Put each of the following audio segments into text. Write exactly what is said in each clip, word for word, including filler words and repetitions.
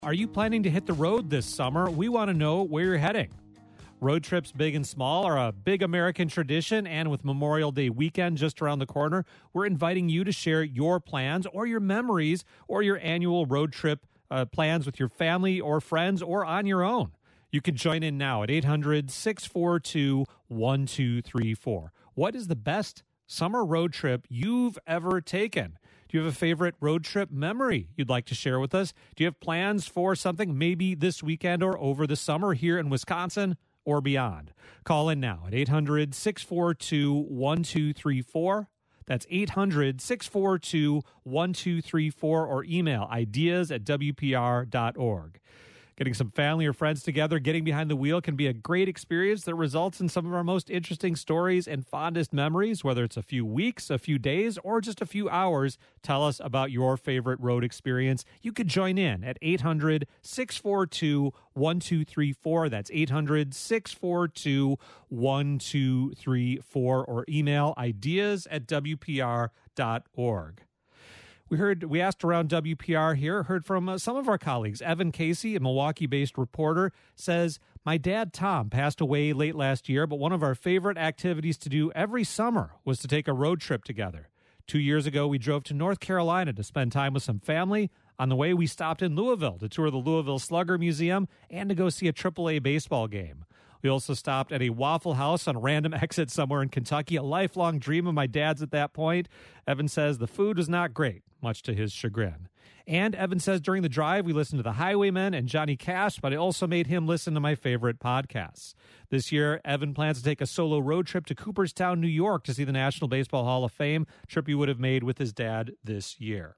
Are you planning to hit the road this summer? We want to know where you're heading. Road trips, big and small, are a big American tradition, and with Memorial Day weekend just around the corner, we're inviting you to share your plans or your memories or your annual road trip uh, plans with your family or friends or on your own. You can join in now at eight hundred, six four two, one two three four. What is the best summer road trip you've ever taken? Do you have a favorite road trip memory you'd like to share with us? Do you have plans for something maybe this weekend or over the summer here in Wisconsin or beyond? Call in now at eight hundred, six four two, one two three four. That's eight hundred, six four two, one two three four, or email ideas at w p r dot org. Getting some family or friends together, getting behind the wheel can be a great experience that results in some of our most interesting stories and fondest memories, whether it's a few weeks, a few days, or just a few hours. Tell us about your favorite road experience. You could join in at eight hundred, six four two, one two three four. That's eight hundred, six four two, one two three four, or email ideas at w p r dot org. We heard, we asked around W P R here, heard from uh, some of our colleagues. Evan Casey, a Milwaukee-based reporter, says, "My dad, Tom, passed away late last year, but one of our favorite activities to do every summer was to take a road trip together. Two years ago, we drove to North Carolina to spend time with some family. On the way, we stopped in Louisville to tour the Louisville Slugger Museum and to go see a triple A baseball game. We also stopped at a Waffle House on a random exit somewhere in Kentucky, a lifelong dream of my dad's at that point." Evan says the food was not great, much to his chagrin. And Evan says during the drive, we listened to the Highwaymen and Johnny Cash, but it also made him listen to my favorite podcasts. This year, Evan plans to take a solo road trip to Cooperstown, New York to see the National Baseball Hall of Fame, trip he would have made with his dad this year.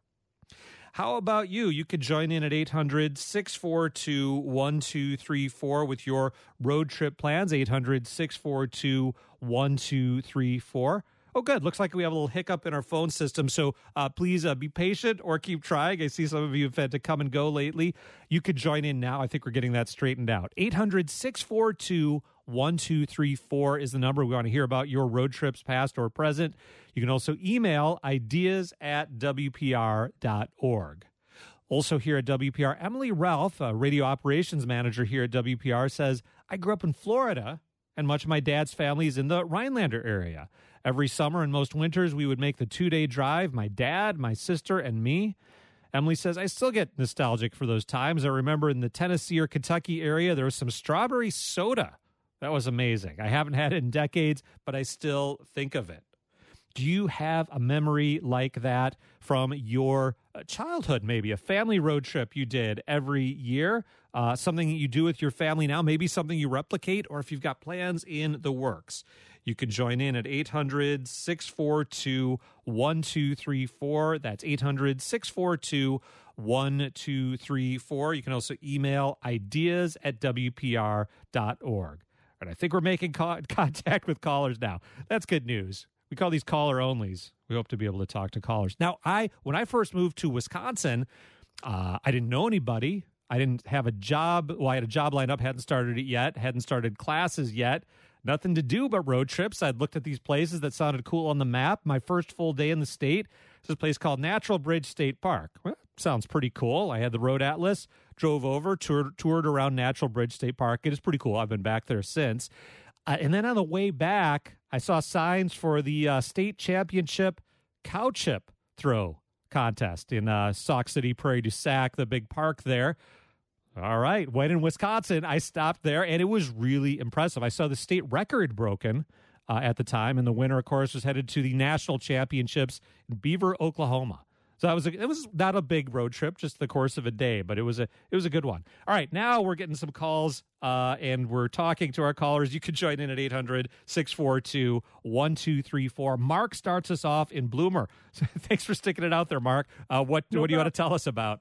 How about you? You could join in at eight hundred, six four two, one two three four with your road trip plans, eight hundred, six four two, one two three four. Oh, good. Looks like we have a little hiccup in our phone system, so uh, please uh, be patient or keep trying. I see some of you have had to come and go lately. You could join in now. I think we're getting that straightened out. eight hundred, six four two, one two three four is the number. We want to hear about your road trips, past or present. You can also email ideas at w p r dot org. Also here at W P R, Emily Ralph, a radio operations manager here at W P R, says, "I grew up in Florida, and much of my dad's family is in the Rhinelander area. Every summer and most winters, we would make the two-day drive, my dad, my sister, and me." Emily says, "I still get nostalgic for those times. I remember in the Tennessee or Kentucky area, there was some strawberry soda. That was amazing. I haven't had it in decades, but I still think of it." Do you have a memory like that from your childhood, maybe a family road trip you did every year, uh, something that you do with your family now, maybe something you replicate, or if you've got plans in the works? You can join in at eight hundred, six four two, one two three four. That's eight hundred, six four two, one two three four. You can also email ideas at w p r dot org. And I think we're making co- contact with callers now. That's good news. We call these caller onlys. We hope to be able to talk to callers. Now, I when I first moved to Wisconsin, uh, I didn't know anybody. I didn't have a job. Well, I had a job lined up, hadn't started it yet, hadn't started classes yet. Nothing to do but road trips. I'd looked at these places that sounded cool on the map. My first full day in the state is a place called Natural Bridge State Park. Well, sounds pretty cool. I had the road atlas, drove over, toured, toured around Natural Bridge State Park. It is pretty cool. I've been back there since. Uh, and then on the way back, I saw signs for the uh, state championship cow chip throw contest in uh, Sauk City, Prairie du Sac, the big park there. All right. When in Wisconsin, I stopped there, and it was really impressive. I saw the state record broken uh, at the time, and the winner, of course, was headed to the national championships in Beaver, Oklahoma. So that was a, it was not a big road trip, just the course of a day, but it was a it was a good one. All right, now we're getting some calls, uh, and we're talking to our callers. You can join in at eight hundred, six four two, one two three four. Mark starts us off in Bloomer. So thanks for sticking it out there, Mark. Uh, what no what do you want to tell us about?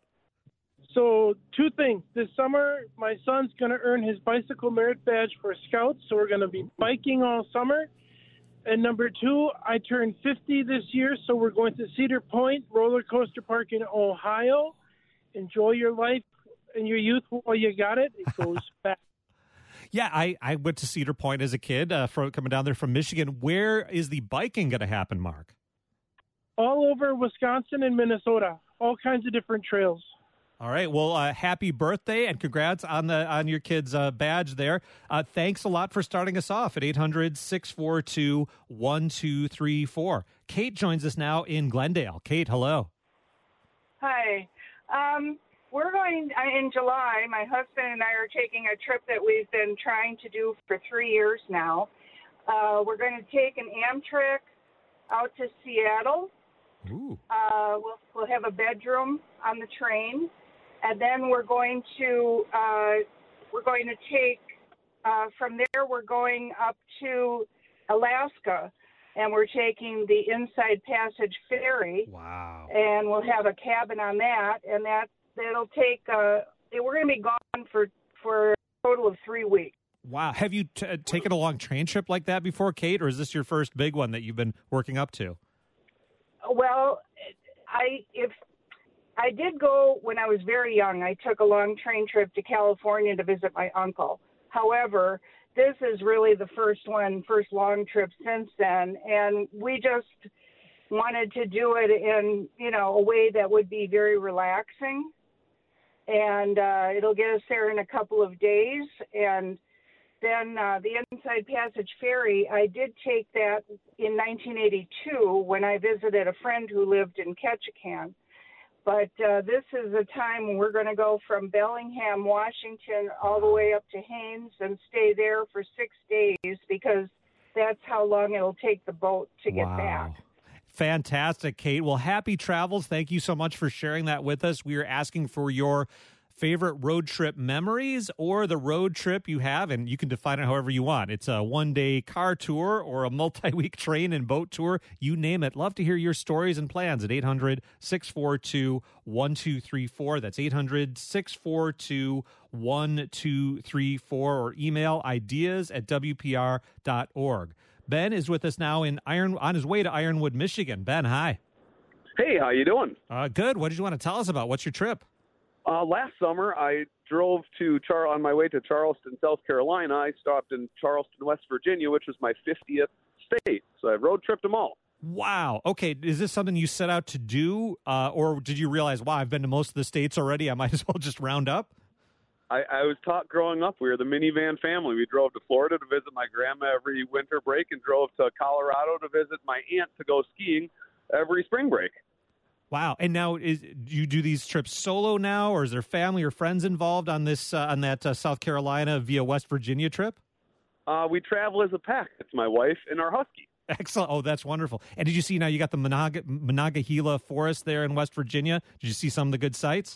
So two things. This summer, my son's going to earn his bicycle merit badge for Scouts, so we're going to be biking all summer. And number two, I turned fifty this year, so we're going to Cedar Point Roller Coaster Park in Ohio. Enjoy your life and your youth while you got it. It goes fast. Yeah, I, I went to Cedar Point as a kid, uh, from, coming down there from Michigan. Where is the biking going to happen, Mark? All over Wisconsin and Minnesota. All kinds of different trails. All right. Well, uh, happy birthday and congrats on the on your kid's uh, badge there. Uh, thanks a lot for starting us off at eight hundred, six four two, one two three four. Kate joins us now in Glendale. Kate, hello. Hi. Um, we're going uh, in July. My husband and I are taking a trip that we've been trying to do for three years now. Uh, we're going to take an Amtrak out to Seattle. Ooh. Uh, we'll, we'll have a bedroom on the train, and then we're going to uh, we're going to take uh, from there. We're going up to Alaska, and we're taking the Inside Passage ferry. Wow! And we'll have a cabin on that, and that that'll take. Uh, we're going to be gone for for a total of three weeks. Wow! Have you t- taken a long train trip like that before, Kate, or is this your first big one that you've been working up to? Well, I if I did go when I was very young. I took a long train trip to California to visit my uncle. However, this is really the first one, first long trip since then, and we just wanted to do it in, you know, a way that would be very relaxing, and uh, it'll get us there in a couple of days, and then uh, the Inside Passage ferry, I did take that in nineteen eighty-two when I visited a friend who lived in Ketchikan. But uh, this is a time when we're going to go from Bellingham, Washington, all the way up to Haines and stay there for six days because that's how long it'll take the boat to get wow. back. Fantastic, Kate. Well, happy travels. Thank you so much for sharing that with us. We are asking for your favorite road trip memories or the road trip you have, and you can define it however you want. It's a one-day car tour or a multi-week train and boat tour. You name it. Love to hear your stories and plans at eight hundred, six four two, one two three four. That's eight hundred, six four two, one two three four, or email ideas at w p r dot org. Ben is with us now in Iron on his way to Ironwood, Michigan. Ben, hi. Hey, how you doing? Uh, good. What did you want to tell us about? What's your trip? Uh, last summer, I drove to Char- on my way to Charleston, South Carolina. I stopped in Charleston, West Virginia, which was my fiftieth state. So I road tripped them all. Wow. Okay. Is this something you set out to do, uh, or did you realize, wow, I've been to most of the states already, I might as well just round up? I, I was taught growing up, we were the minivan family. We drove to Florida to visit my grandma every winter break and drove to Colorado to visit my aunt to go skiing every spring break. Wow. And now, is do you do these trips solo now, or is there family or friends involved on this uh, on that uh, South Carolina via West Virginia trip? Uh, we travel as a pack. It's my wife and our husky. Excellent. Oh, that's wonderful. And did you see now you got the Monaga- Monongahela Forest there in West Virginia? Did you see some of the good sights?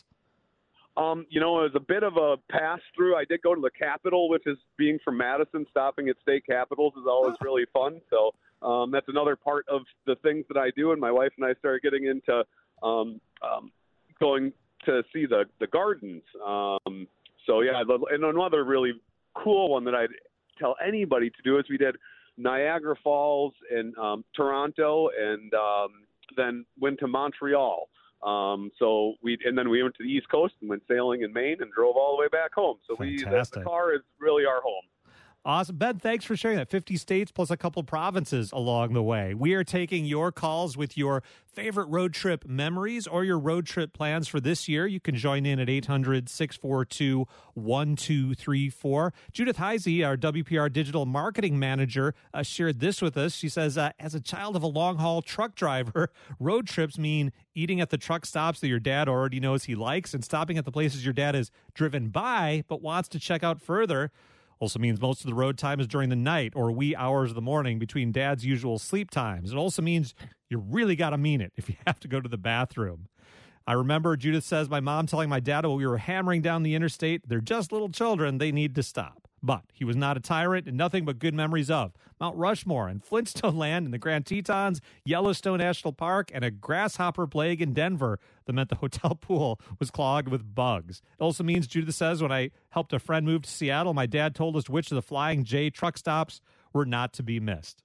Um, you know, it was a bit of a pass-through. I did go to the Capitol, which is being from Madison, stopping at state capitals is always really fun. So um, that's another part of the things that I do. And my wife and I started getting into um, um, going to see the, the gardens. Um, so, yeah, and another really cool one that I'd tell anybody to do is we did Niagara Falls and um, Toronto, and um, then went to Montreal. Um, so we and then we went to the East Coast and went sailing in Maine and drove all the way back home. So we the, the car is really our home. Awesome. Ben, thanks for sharing that. fifty states plus a couple provinces along the way. We are taking your calls with your favorite road trip memories or your road trip plans for this year. You can join in at eight hundred, six four two, one two three four. Judith Heisey, our W P R digital marketing manager, uh, shared this with us. She says, uh, as a child of a long-haul truck driver, road trips mean eating at the truck stops that your dad already knows he likes and stopping at the places your dad has driven by but wants to check out further. Also means most of the road time is during the night or wee hours of the morning between dad's usual sleep times. It also means you really got to mean it if you have to go to the bathroom. I remember, Judith says, my mom telling my dad while we were hammering down the interstate, they're just little children, they need to stop. But he was not a tyrant and nothing but good memories of Mount Rushmore and Flintstone Land and the Grand Tetons, Yellowstone National Park, and a grasshopper plague in Denver that meant the hotel pool was clogged with bugs. It also means, Judith says, when I helped a friend move to Seattle, my dad told us which of the Flying J truck stops were not to be missed.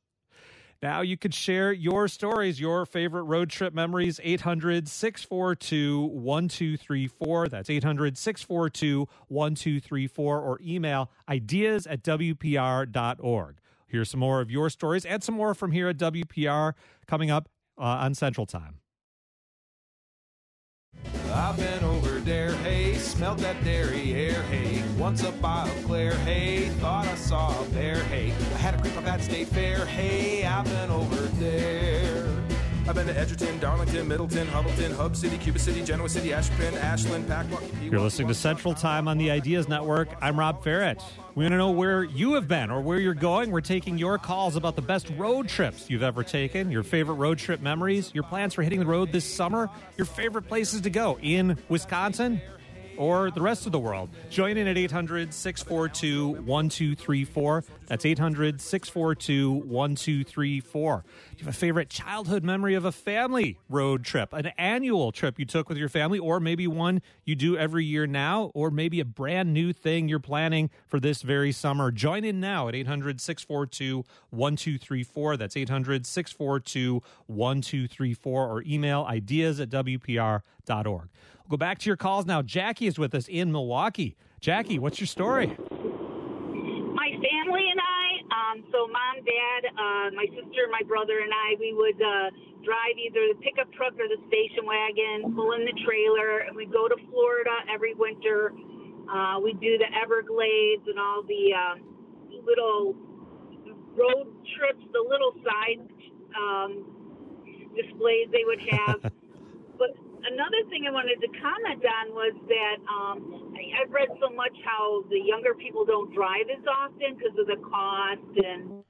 Now you could share your stories, your favorite road trip memories, eight hundred, six four two, one two three four. That's eight hundred, six four two, one two three four, or email ideas at w p r dot org. Here's some more of your stories and some more from here at W P R coming up uh, on Central Time. I've been over there, hey, smelled that dairy air, hey, once up by Eau Claire, hey, thought I saw a bear, hey, I had a creep up at State Fair, hey, I've been over there. I've been to Edgerton, Darlington, Middleton, Hubbleton, Hub City, Cuba City, Genoa City, Ashburn, Ashland, Packwaukee. You're listening to Central Time on the Ideas Network. I'm Rob Ferret. We want to know where you have been or where you're going. We're taking your calls about the best road trips you've ever taken, your favorite road trip memories, your plans for hitting the road this summer, your favorite places to go in Wisconsin or the rest of the world. Join in at eight hundred, six four two, one two three four. That's eight hundred, six four two, one two three four. Do you have a favorite childhood memory of a family road trip, an annual trip you took with your family, or maybe one you do every year now, or maybe a brand new thing you're planning for this very summer? Join in now at eight hundred, six four two, one two three four. That's eight hundred, six four two, one two three four, or email ideas at w p r dot org. We'll go back to your calls now. Jackie is with us in Milwaukee. Jackie, what's your story? My family and I, um, so mom, dad, uh, my sister, my brother, and I, we would uh, drive either the pickup truck or the station wagon, pull in the trailer, and we'd go to Florida every winter. Uh, we'd do the Everglades and all the uh, little road trips, the little side um, displays they would have. But another thing I wanted to comment on was that um, I, I've read so much how the younger people don't drive as often because of the cost and.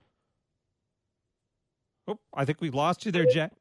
Oh, I think we lost you there, Jack.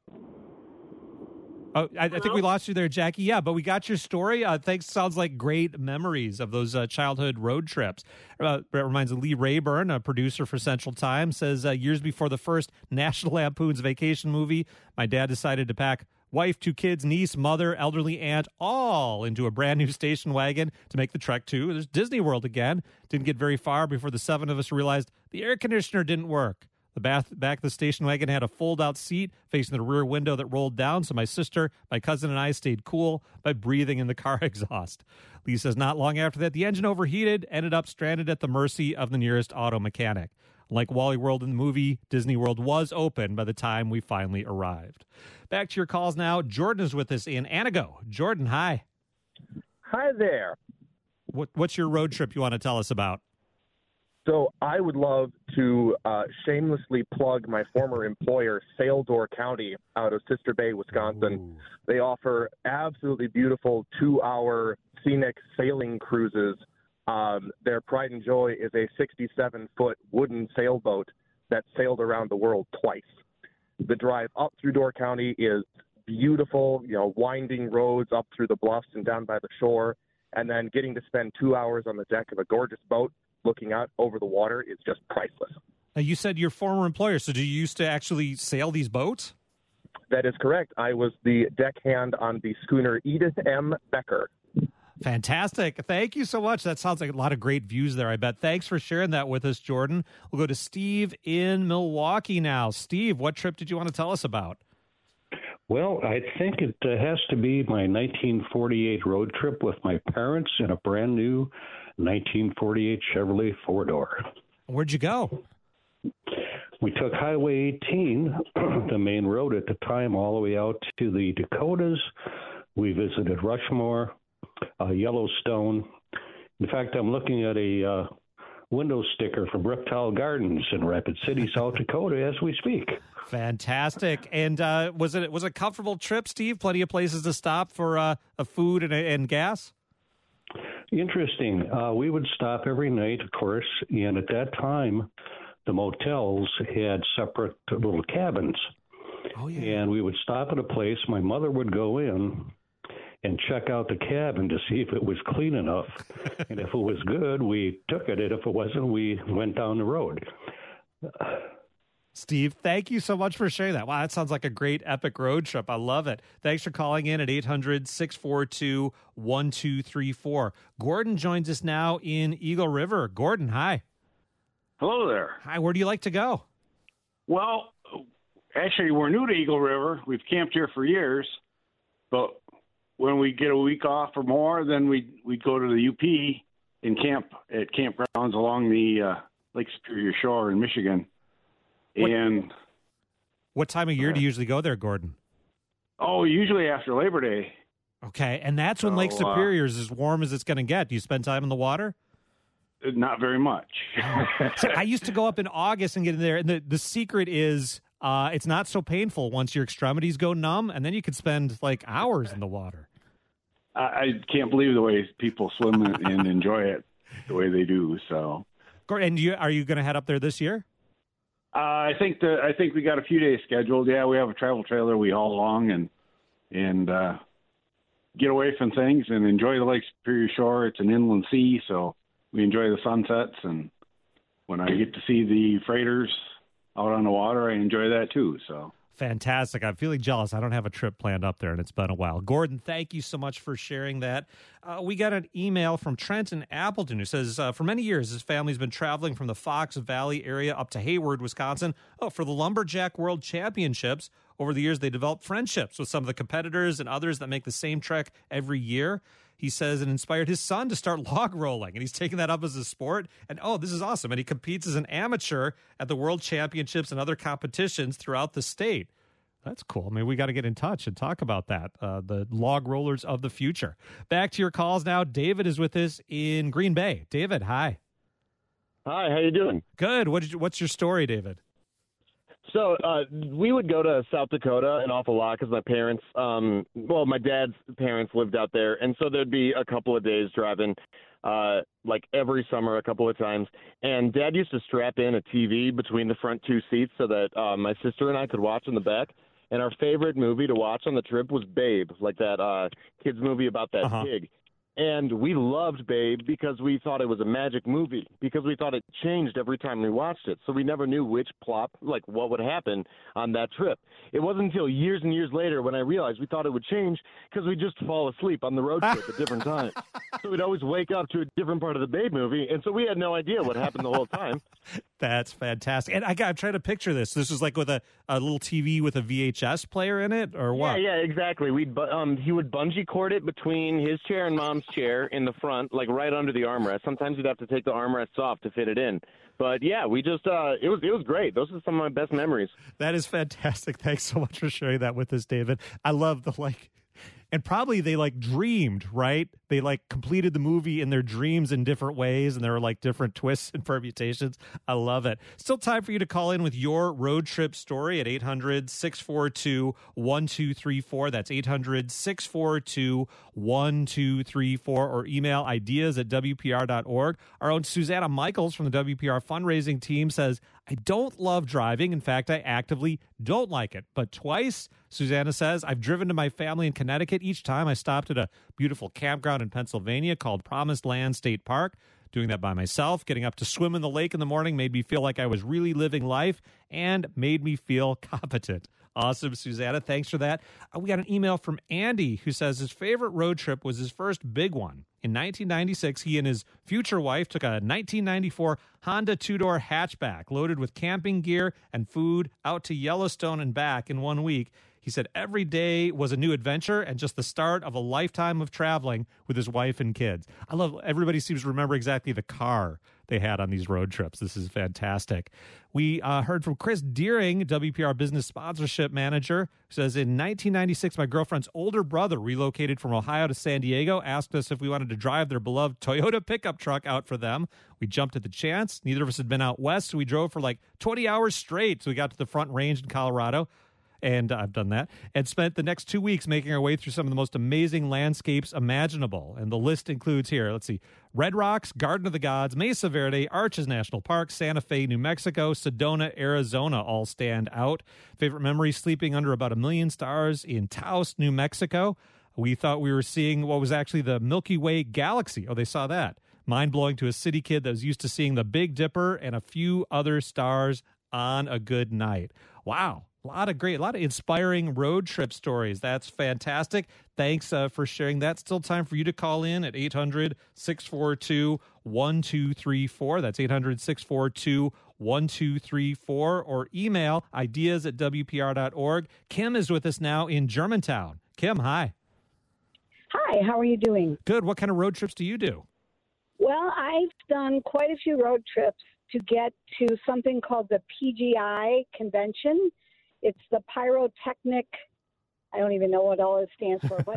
Oh, I, I think we lost you there, Jackie. Yeah, but we got your story. Uh, thanks. Sounds like great memories of those uh, childhood road trips. Uh, that reminds me, Lee Rayburn, a producer for Central Time, says uh, years before the first National Lampoon's Vacation movie, my dad decided to pack wife, two kids, niece, mother, elderly aunt, all into a brand new station wagon to make the trek to there's Disney World again. Didn't get very far before the seven of us realized the air conditioner didn't work. The bath, back of the station wagon had a fold-out seat facing the rear window that rolled down, so my sister, my cousin, and I stayed cool by breathing in the car exhaust. Lee says not long after that, the engine overheated, ended up stranded at the mercy of the nearest auto mechanic. Like Wally World in the movie, Disney World was open by the time we finally arrived. Back to your calls now. Jordan is with us in Anago. Jordan, hi. Hi there. What, what's your road trip you want to tell us about? So I would love to uh, shamelessly plug my former employer, Saildor County, out of Sister Bay, Wisconsin. Ooh. They offer absolutely beautiful two-hour scenic sailing cruises. Um, their pride and joy is a sixty-seven foot wooden sailboat that sailed around the world twice. The drive up through Door County is beautiful, you know, winding roads up through the bluffs and down by the shore, and then getting to spend two hours on the deck of a gorgeous boat looking out over the water is just priceless. Now, you said your former employer, so do you used to actually sail these boats? That is correct. I was the deckhand on the schooner Edith M. Becker. Fantastic. Thank you so much. That sounds like a lot of great views there, I bet. Thanks for sharing that with us, Jordan. We'll go to Steve in Milwaukee now. Steve, what trip did you want to tell us about? Well, I think it uh, has to be my nineteen forty-eight road trip with my parents in a brand new nineteen forty-eight Chevrolet four-door. Where'd you go? We took Highway eighteen, the main road at the time, all the way out to the Dakotas. We visited Rushmore, uh, Yellowstone. In fact, I'm looking at a uh, window sticker from Reptile Gardens in Rapid City, South Dakota, as we speak. Fantastic. And uh, was it was it a comfortable trip, Steve? Plenty of places to stop for uh, a food and, and gas? Interesting. Uh, we would stop every night, of course, and at that time, the motels had separate little cabins. Oh, yeah. And we would stop at a place. My mother would go in and check out the cabin to see if it was clean enough. And if it was good, we took it. And if it wasn't, we went down the road. Steve, thank you so much for sharing that. Wow, that sounds like a great epic road trip. I love it. Thanks for calling in at eight hundred, six four two, one two three four. Gordon joins us now in Eagle River. Gordon, hi. Hello there. Hi, where do you like to go? Well, actually, we're new to Eagle River. We've camped here for years, but when we get a week off or more, then we we go to the U P and camp at campgrounds along the uh, Lake Superior Shore in Michigan. What, and what time of year uh, do you usually go there, Gordon? Oh, usually after Labor Day. Okay, and that's when So, Lake uh, Superior is as warm as it's going to get. Do you spend time in the water? Not very much. See, I used to go up in August and get in there, and the, the secret is uh, it's not so painful once your extremities go numb, and then you could spend like hours in the water. I, I can't believe the way people swim and enjoy it the way they do. So, And you, are you going to head up there this year? uh, I think the I think we got a few days scheduled. Yeah, we have a travel trailer we haul along and and uh, get away from things and enjoy the Lake Superior shore. It's an inland sea, so we enjoy the sunsets. And when I get to see the freighters out on the water, I enjoy that too. So. Fantastic. I'm feeling jealous. I don't have a trip planned up there, and it's been a while. Gordon, thank you so much for sharing that. Uh, we got an email from Trent in Appleton who says, uh, for many years, his family's been traveling from the Fox Valley area up to Hayward, Wisconsin, oh, for the Lumberjack World Championships. Over the years, they developed friendships with some of the competitors and others that make the same trek every year. He says it inspired his son to start log rolling, and he's taken that up as a sport. And, oh, this is awesome. And he competes as an amateur at the World Championships and other competitions throughout the state. That's cool. I mean, we got to get in touch and talk about that, uh, the log rollers of the future. Back to your calls now. David is with us in Green Bay. David, hi. Hi, how you doing? Good. What did you, what's your story, David? So uh, we would go to South Dakota an awful lot because my parents, um, well, my dad's parents lived out there. And so there'd be a couple of days driving, uh, like every summer, a couple of times. And Dad used to strap in a T V between the front two seats so that uh, my sister and I could watch in the back. And our favorite movie to watch on the trip was Babe, like that uh, kid's movie about that Uh-huh. pig. And we loved Babe because we thought it was a magic movie, because we thought it changed every time we watched it. So we never knew which plot, like what would happen on that trip. It wasn't until years and years later when I realized we thought it would change because we'd just fall asleep on the road trip at different times. So we'd always wake up to a different part of the Babe movie. And so we had no idea what happened the whole time. That's fantastic. And I got, I'm trying to picture this. This is like with a, a little T V with a V H S player in it, or what? Yeah, yeah, exactly. We'd bu- um he would bungee cord it between his chair and Mom's chair in the front, like right under the armrest. Sometimes you'd have to take the armrests off to fit it in. But yeah, we just uh it was it was great. Those are some of my best memories. That is fantastic. Thanks so much for sharing that with us, David. I love the like, and probably they like dreamed, right? They like completed the movie in their dreams in different ways, and there were like different twists and permutations. I love it. Still time for you to call in with your road trip story at eight hundred, six four two, one two three four. That's eight hundred, six four two, one two three four, or email ideas at W P R dot org. Our own Susanna Michaels from the W P R fundraising team says, I don't love driving. In fact, I actively don't like it. But twice, Susanna says, I've driven to my family in Connecticut. Each time I stopped at a beautiful campground in Pennsylvania called Promised Land State Park. Doing that by myself, getting up to swim in the lake in the morning made me feel like I was really living life and made me feel competent. Awesome, Susanna. Thanks for that. Uh, we got an email from Andy who says his favorite road trip was his first big one. In nineteen ninety-six, he and his future wife took a nineteen ninety-four Honda two-door hatchback loaded with camping gear and food out to Yellowstone and back in one week. He said every day was a new adventure and just the start of a lifetime of traveling with his wife and kids. I love everybody seems to remember exactly the car they had on these road trips. This is fantastic. We uh, heard from Chris Deering, W P R Business Sponsorship Manager, who says, in nineteen ninety-six, my girlfriend's older brother relocated from Ohio to San Diego, asked us if we wanted to drive their beloved Toyota pickup truck out for them. We jumped at the chance. Neither of us had been out west, so we drove for like twenty hours straight. So we got to the Front Range in Colorado. And I've done that, and spent the next two weeks making our way through some of the most amazing landscapes imaginable. And the list includes here, let's see, Red Rocks, Garden of the Gods, Mesa Verde, Arches National Park, Santa Fe, New Mexico, Sedona, Arizona all stand out. Favorite memory, sleeping under about a million stars in Taos, New Mexico. We thought we were seeing what was actually the Milky Way galaxy. Oh, they saw that. Mind-blowing to a city kid that was used to seeing the Big Dipper and a few other stars on a good night. Wow. A lot of great, a lot of inspiring road trip stories. That's fantastic. Thanks uh, for sharing that. Still time for you to call in at eight hundred, six four two, one two three four. That's eight hundred, six four two, one two three four. Or email ideas at W P R dot org. Kim is with us now in Germantown. Kim, hi. Hi, how are you doing? Good. What kind of road trips do you do? Well, I've done quite a few road trips to get to something called the P G I convention. It's the Pyrotechnic, I don't even know what all it stands for, but it's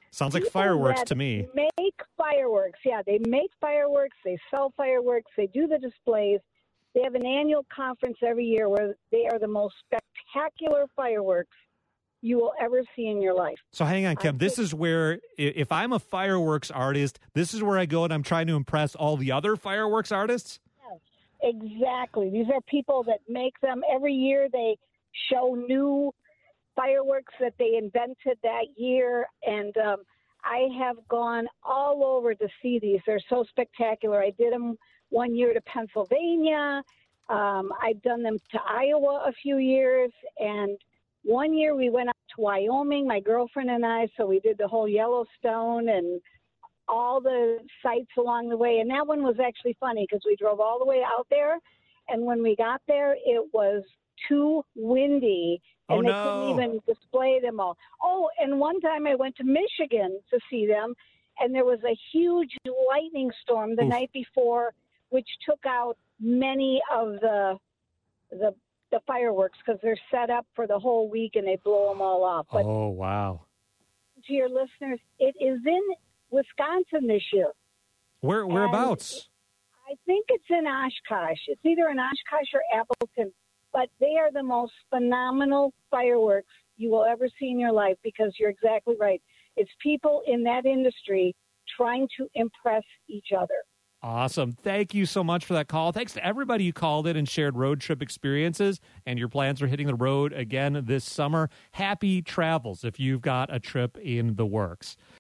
Sounds like people fireworks that to me. Make fireworks. Yeah, they make fireworks. They sell fireworks. They do the displays. They have an annual conference every year where they are the most spectacular fireworks you will ever see in your life. So hang on, Kim. This is where, i- if I'm a fireworks artist, this is where I go and I'm trying to impress all the other fireworks artists? Yes, exactly. These are people that make them. Every year they show new fireworks that they invented that year. And um, I have gone all over to see these. They're so spectacular. I did them one year to Pennsylvania. Um, I've done them to Iowa a few years. And one year we went up to Wyoming, my girlfriend and I, so we did the whole Yellowstone and all the sites along the way. And that one was actually funny because we drove all the way out there. And when we got there, it was too windy. And Oh, they no. couldn't even display them all. Oh, and one time I went to Michigan to see them, and there was a huge lightning storm the Oof. night before, which took out many of the the the fireworks because they're set up for the whole week and they blow them all up. But Oh, wow. to your listeners, it is in Wisconsin this year. Where Whereabouts? I think it's in Oshkosh. It's either in Oshkosh or Appleton, but they are the most phenomenal fireworks you will ever see in your life because you're exactly right. It's people in that industry trying to impress each other. Awesome. Thank you so much for that call. Thanks to everybody who called in and shared road trip experiences, and your plans are hitting the road again this summer. Happy travels if you've got a trip in the works.